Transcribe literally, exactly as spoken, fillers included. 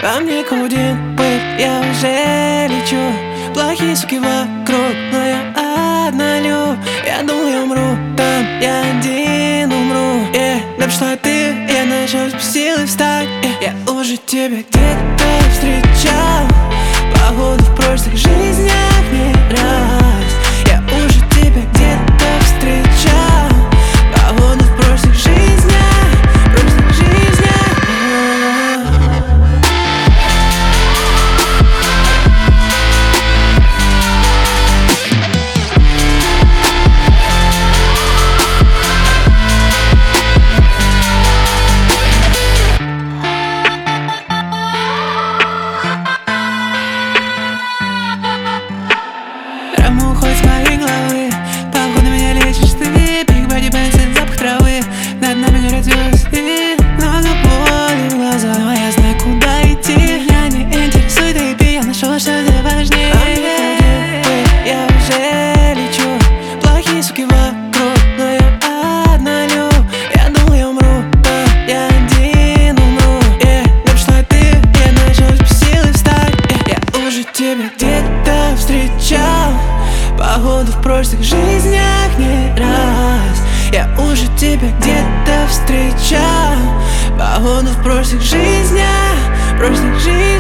Во мне кудин пыль, я уже лечу. Плохие суки вокруг, но я однолюб. Я думал, я умру, там я один умру. yeah. Да пошла ты, я нашел силы встать. yeah. Я уже тебя где-то встречал, походу в прошлых жизнях не раз. Я уже тебя где-то встречал, походу в прошлых жизнях, прошлых жизнях. Раму уходит с моей головы, походу меня лечишь ты. Big body band, запах травы, над нами горят звезды. Много боли в глазах, но я знаю, куда идти. Меня не интересует эй пи, я нашел что-то важнее. Я уже лечу, плохие суки вокруг, но я однолюб. Я думал, я умру, да я один умру. yeah. Да пошла ты, я нашел силы встать. yeah. Я уже тебя где-то встречал, походу в прошлых жизнях не раз. Я уже тебя где-то встречал, походу в прошлых жизнях, прошлых жизнях.